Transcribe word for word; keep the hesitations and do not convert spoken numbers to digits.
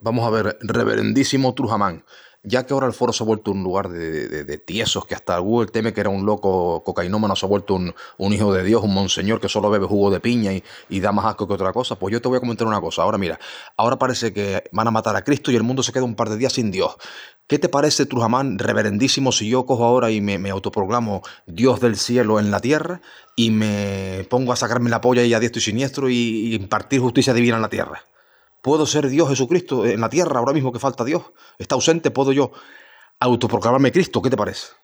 Vamos a ver, reverendísimo Trujamán, ya que ahora el foro se ha vuelto un lugar de, de- de tiesos, que hasta Google teme que era un loco cocainómano, se ha vuelto un, un hijo de Dios, un monseñor que solo bebe jugo de piña y, y da más asco que otra cosa, pues yo te voy a comentar una cosa. Ahora mira, ahora parece que van a matar a Cristo y el mundo se queda un par de días sin Dios. ¿Qué te parece, Trujamán, reverendísimo, si yo cojo ahora y me, me autoproclamo Dios del cielo en la tierra y me pongo a sacarme la polla y a diestro y siniestro y, y impartir justicia divina en la tierra? ¿Puedo ser Dios Jesucristo en la tierra ahora mismo que falta Dios? ¿Está ausente? ¿Puedo yo autoproclamarme Cristo? ¿Qué te parece?